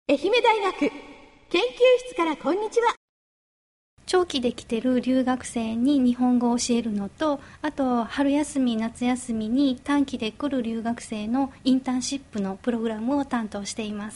愛媛大学研究室からこんにちは。 長期で来てる留学生に日本語を教えるのと、あと春休み夏休みに短期で来る留学生のインターンシップのプログラムを担当しています。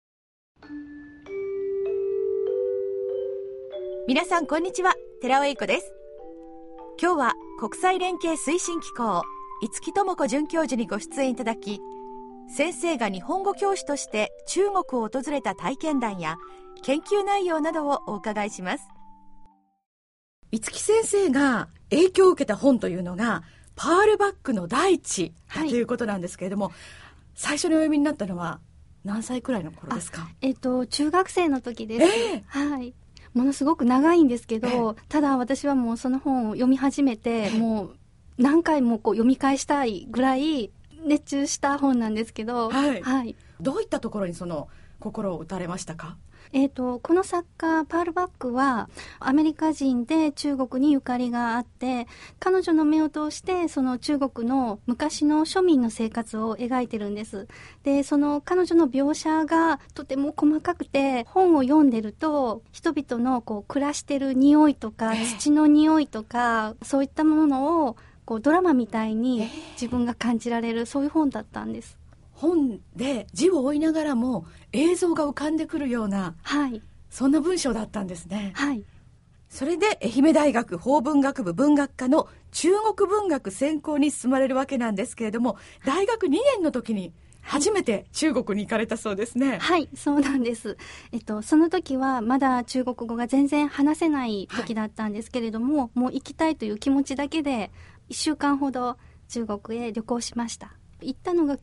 皆さんこんにちは、寺尾英子です。今日は国際連携推進機構五木智子准教授にご出演いただき、先生が日本語教師として中国を訪れた体験談や研究内容などをお伺いします。五木先生が影響を受けた本というのがパールバックの大地だということなんですけれども、最初にお読みになったのは何歳くらいの頃ですか？ 中学生の時です。はい。ものすごく長いんですけど、ただ私はもうその本を読み始めて、もう何回も読み返したいぐらい熱中した本なんですけど、はい。 どういったところにその心を打たれましたか？ この作家パールバックはアメリカ人で中国にゆかりがあって、彼女の目を通してその中国の昔の庶民の生活を描いてるんです。で、その彼女の描写がとても細かくて、本を読んでると人々の暮らしてる匂いとか土の匂いとか、そういったものをドラマみたいに自分が感じられる、そういう本だったんです。 本で字を追いながらも映像が浮かんでくるような、そんな文章だったんですね。それで愛媛大学法文学部文学科の中国文学専攻に進まれるわけなんですけれども、大学2年の時に初めて中国に行かれたそうですね。 はい、そうなんです。その時はまだ中国語が全然話せない時だったんですけれども、もう行きたいという気持ちだけで1週間ほど中国へ旅行しました。行ったのが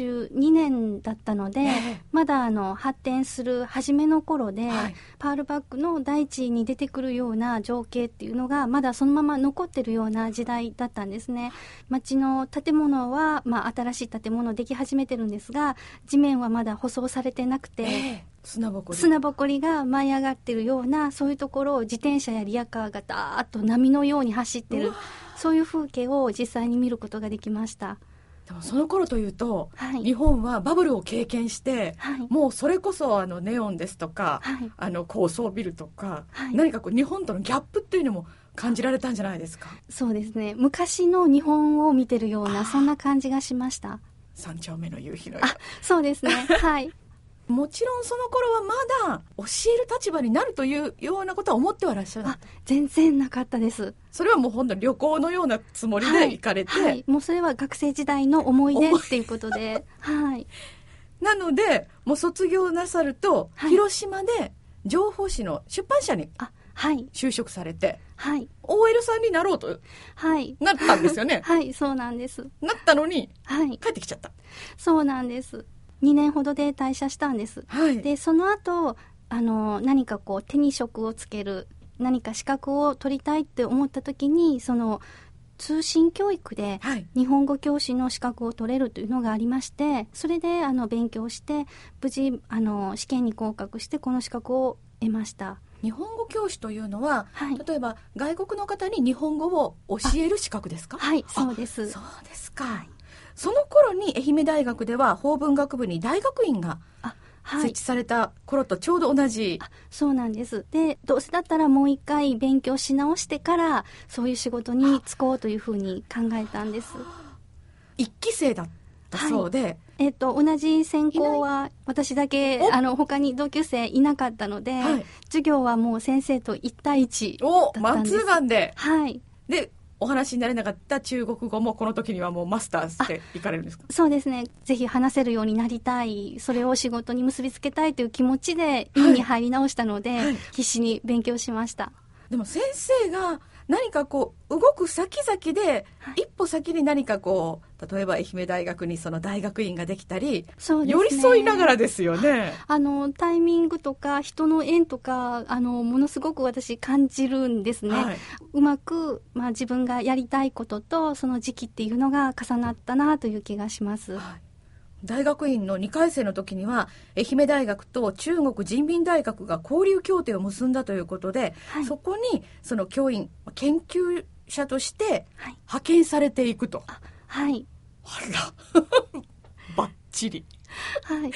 92年だったので、まだ発展する初めの頃で、パールバックの大地に出てくるような情景っていうのがまだそのまま残ってるような時代だったんですね。町の建物は、新しい建物でき始めてるんですが、地面はまだ舗装されてなくて、砂ぼこりが舞い上がってるような、そういうところを自転車やリヤカーがダーッと波のように走ってる、そういう風景を実際に見ることができました。 でもその頃というと、日本はバブルを経験して、もうそれこそネオンですとか、高層ビルとか、何か日本とのギャップっていうのも感じられたんじゃないですか？ そうですね。昔の日本を見てるような、そんな感じがしました。 三丁目の夕日のような。 そうですね。はい。 もちろんその頃はまだ教える立場になるというようなことは思ってはらっしゃらない？ 全然なかったです。 それはもう本当に旅行のようなつもりで行かれて、 もうそれは学生時代の思い出っていうことでなのでもう卒業なさると、広島で情報誌の出版社に就職されて、OL さんになろうとなったんですよね。 そうなんです。 なったのに、帰ってきちゃった。 そうなんです。2年ほどで退社したんです。で、その後何か手に職をつける、何か資格を取りたいって思った時に、その通信教育で日本語教師の資格を取れるというのがありまして、それで勉強して無事試験に合格してこの資格を得ました。 日本語教師というのは、例えば外国の方に日本語を教える資格ですか？ そうです。 そうですか。その頃に愛媛大学では法文学部に大学院が設置された頃とちょうど同じ。 そうなんです。で、どうせだったらもう一回勉強し直してからそういう仕事に就こうというふうに考えたんです。 一期生だったそうで、 同じ専攻は私だけ他に同級生いなかったので、授業はもう先生と1対1だったんです。 マンツーマンで。でお話になれなかった中国語もこの時にはもうマスターしていかれるんですか？ そうですね。ぜひ話せるようになりたい、それを仕事に結びつけたいという気持ちで院に入り直したので、必死に勉強しました。 でも先生が何か動く先々で、一歩先に何か例えば愛媛大学にその大学院ができたり、寄り添いながらですよね。 タイミングとか人の縁とかものすごく私感じるんですね。うまく、自分がやりたいこととその時期っていうのが重なったなという気がします。 大学院の2回生の時には愛媛大学と中国人民大学が交流協定を結んだということで、そこにその教員研究者として派遣されていくと。あらバッチリ。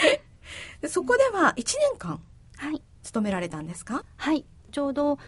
でそこでは1年間はい、 勤められたんですか？ はい、ちょうど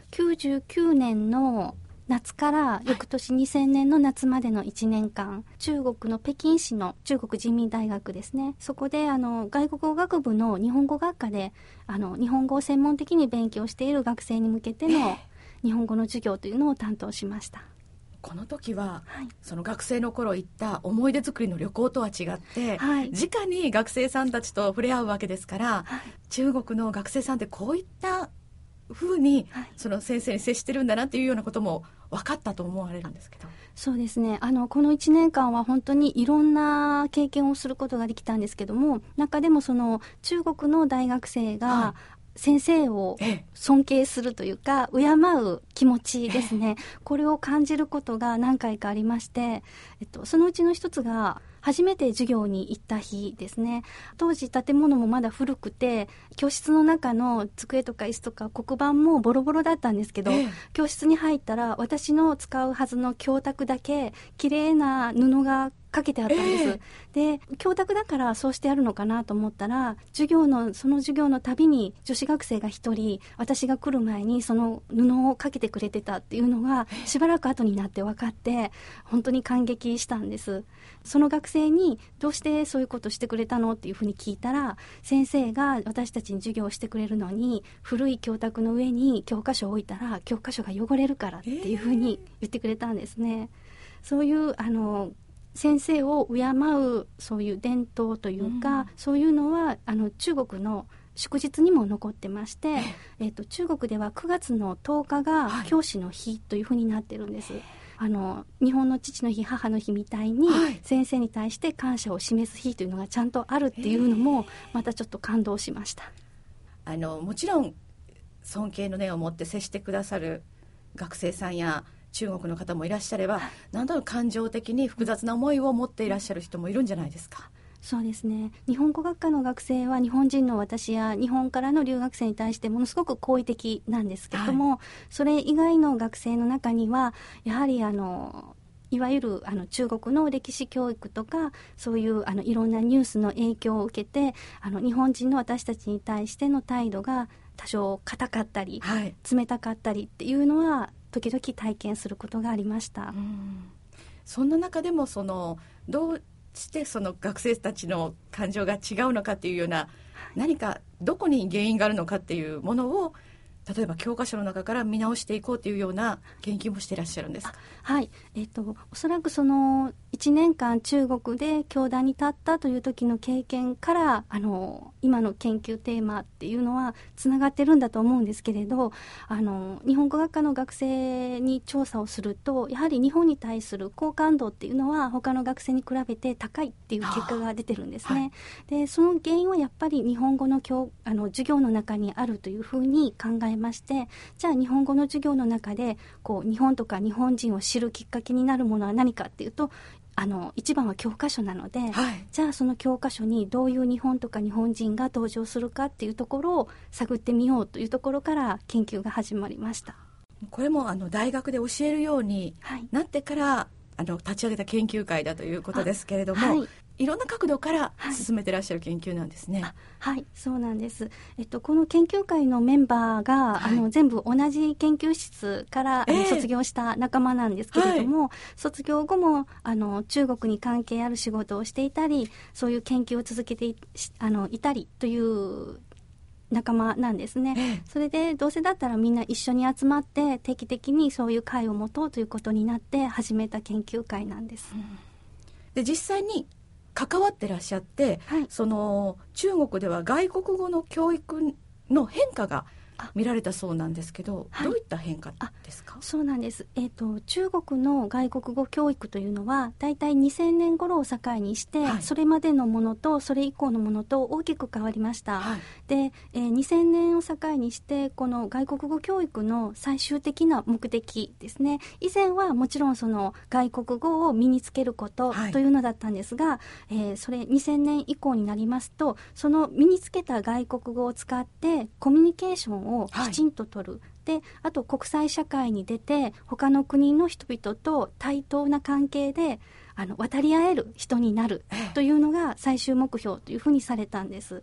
99年の夏から翌年2000年の夏までの1年間、中国の北京市の中国人民大学ですね、そこで外国語学部の日本語学科で日本語を専門的に勉強している学生に向けての日本語の授業というのを担当しました。 この時は、 はい、 その学生の頃行った思い出作りの旅行とは違って、 はい、 直に学生さんたちと触れ合うわけですから、はい、中国の学生さんってこういった風に、はい、その先生に接してるんだなっていうようなことも分かったと思われるんですけど。 そうですね、この1年間は本当にいろんな経験をすることができたんですけども、中でもその中国の大学生が、はい、先生を尊敬するというか、敬う気持ちですね、これを感じることが何回かありまして、そのうちの一つが初めて授業に行った日ですね。当時建物もまだ古くて、教室の中の机とか椅子とか黒板もボロボロだったんですけど、教室に入ったら私の使うはずの教卓だけ綺麗な布がかけてあったんです、で教卓だからそうしてあるのかなと思ったら、その授業のたびに女子学生が一人、私が来る前にその布をかけてくれてたっていうのがしばらく後になって分かって、本当に感激したんです。その学生にどうしてそういうことしてくれたのっていうふうに聞いたら、先生が私たちに授業をしてくれるのに古い教卓の上に教科書を置いたら教科書が汚れるからっていうふうに言ってくれたんですね。そういう先生を敬うそういう伝統というか、そういうのは中国の祝日にも残ってまして、中国では9月の10日が教師の日というふうになってるんです、日本の父の日母の日みたいに、先生に対して感謝を示す日というのがちゃんとあるっていうのもまたちょっと感動しました。 もちろん尊敬の念を持って接してくださる学生さんや中国の方もいらっしゃれば、なんだろう、感情的に複雑な思いを持っていらっしゃる人もいるんじゃないですか？ そうですね、日本語学科の学生は日本人の私や日本からの留学生に対してものすごく好意的なんですけれども、それ以外の学生の中にはやはりいわゆる中国の歴史教育とか、そういういろんなニュースの影響を受けて日本人の私たちに対しての態度が多少硬かったり、冷たかったりっていうのは時々体験することがありました。 そんな中でもどうしてその学生たちの感情が違うのかっていうような、何かどこに原因があるのかっていうものを、例えば教科書の中から見直していこうというような研究もしていらっしゃるんですか？ はい、おそらくその1年間中国で教壇に立ったという時の経験から今の研究テーマっていうのはつながってるんだと思うんですけれど、日本語学科の学生に調査をすると、やはり日本に対する好感度っていうのは他の学生に比べて高いっていう結果が出てるんですね、でその原因はやっぱり日本語の授業の中にあるというふうに考えまして、じゃあ日本語の授業の中で日本とか日本人を知るきっかけになるものは何かっていうと、一番は教科書なので、じゃあその教科書にどういう日本とか日本人が登場するかっていうところを探ってみようというところから研究が始まりました。 これも大学で教えるようになってから、立ち上げた研究会だということですけれども、いろんな角度から進めてらっしゃる研究なんですね。 はい、そうなんです。この研究会のメンバーが、全部同じ研究室から卒業した仲間なんですけれども、卒業後も中国に関係ある仕事をしていたり、そういう研究を続けていたりという仲間なんですね、それでどうせだったらみんな一緒に集まって定期的にそういう会を持とうということになって始めた研究会なんです、 で実際に関わってらっしゃって、その中国では外国語の教育の変化が見られたそうなんですけど、どういった変化ですか？ そうなんです、中国の外国語教育というのはだいたい2000年頃を境にして、それまでのものとそれ以降のものと大きく変わりました、で、2000年を境にしてこの外国語教育の最終的な目的ですね、以前はもちろんその外国語を身につけることというのだったんですが、それ2000年以降になりますと、その身につけた外国語を使ってコミュニケーションをきちんと取る、であと国際社会に出て他の国の人々と対等な関係で渡り合える人になるというのが最終目標というふうにされたんです。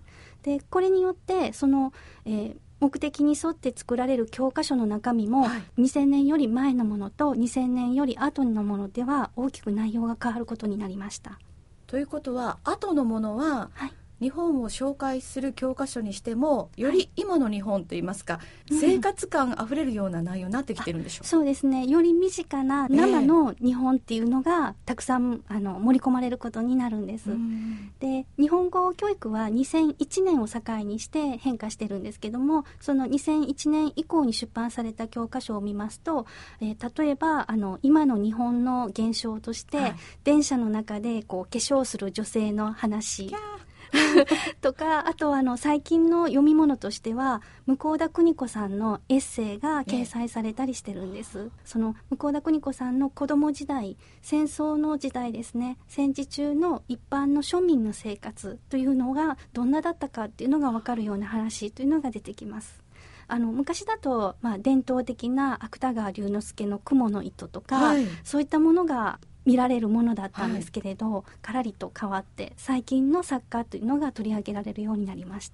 でこれによってその、目的に沿って作られる教科書の中身も、2000年より前のものと2000年より後のものでは大きく内容が変わることになりました。 ということは後のものは、日本を紹介する教科書にしてもより今の日本といいますか、生活感あふれるような内容になってきてるんでしょうか。 そうですね、より身近な生の日本っていうのがたくさん盛り込まれることになるんです。で日本語教育は2001年を境にして変化してるんですけども、その2001年以降に出版された教科書を見ますと、例えば今の日本の現象として、電車の中でこう化粧する女性の話とか、あと最近の読み物としては向田邦子さんのエッセイが掲載されたりしてるんです。その向田邦子さんの子供時代、戦争の時代ですね、戦時中の一般の庶民の生活というのがどんなだったかっていうのが分かるような話というのが出てきます。昔だと、伝統的な芥川龍之介の蜘蛛の糸とか、そういったものが見られるものだったんですけれど、からりと変わって最近の作家というのが取り上げられるようになりました。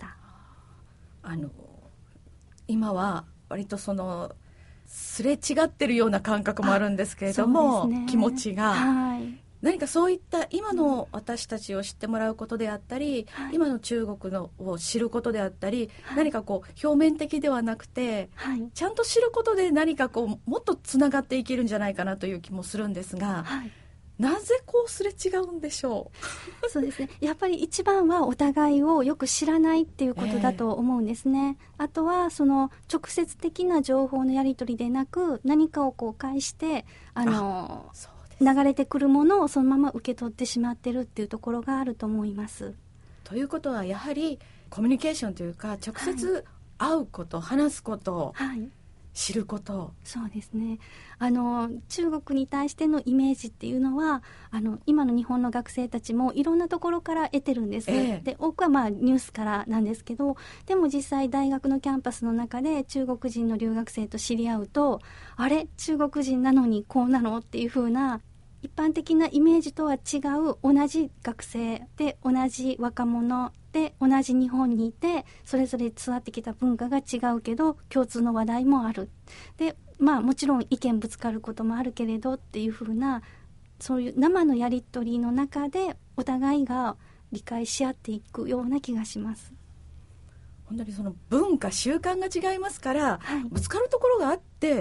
今は割とそのすれ違ってるような感覚もあるんですけれども、気持ちが、何かそういった今の私たちを知ってもらうことであったり、今の中国のを知ることであったり、何かこう表面的ではなくて、ちゃんと知ることで何かこうもっとつながっていけるんじゃないかなという気もするんですが、なぜこうすれ違うんでしょう。 そうですね、やっぱり一番はお互いをよく知らないっていうことだと思うんですね。あとはその直接的な情報のやり取りでなく、何かをこう介して流れてくるものをそのまま受け取ってしまってるっていうところがあると思います。 ということはやはりコミュニケーションというか、直接会うこと、話すこと、知ること。 そうですね、中国に対してのイメージっていうのは今の日本の学生たちもいろんなところから得てるんです。で多くはニュースからなんですけど、でも実際大学のキャンパスの中で中国人の留学生と知り合うと、あれ中国人なのにこうなのっていう風な一般的なイメージとは違う、同じ学生で同じ若者で同じ日本にいて、それぞれ育ってきた文化が違うけど共通の話題もある。でもちろん意見ぶつかることもあるけれどっていう風な、そういう生のやり取りの中でお互いが理解し合っていくような気がします。 本当にその文化習慣が違いますから、ぶつかるところがあって、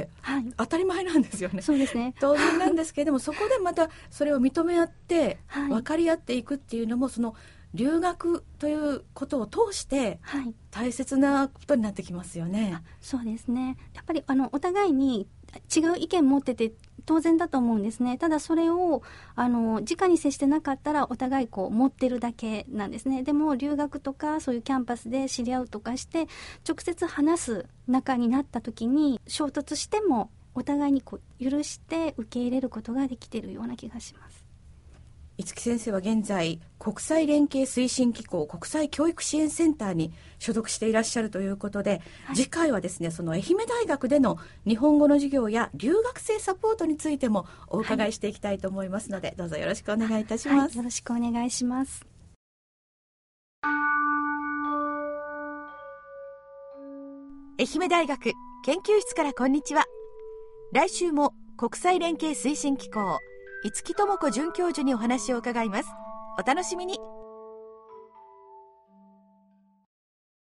当たり前なんですよね。 そうですね、 当然なんですけれどもそこでまたそれを認め合って分かり合っていくっていうのも、その留学ということを通して大切なことになってきますよね。 そうですね、やっぱりお互いに違う意見持ってて当然だと思うんですね。ただそれを直に接してなかったらお互いこう持ってるだけなんですね。でも留学とかそういうキャンパスで知り合うとかして直接話す仲になった時に衝突してもお互いにこう許して受け入れることができているような気がします。 五木先生は現在国際連携推進機構国際教育支援センターに所属していらっしゃるということで、次回はですね、その愛媛大学での日本語の授業や留学生サポートについてもお伺いしていきたいと思いますので、どうぞよろしくお願いいたします。 よろしくお願いします。 愛媛大学研究室からこんにちは。来週も国際連携推進機構五木智子准教授にお話を伺います。お楽しみに。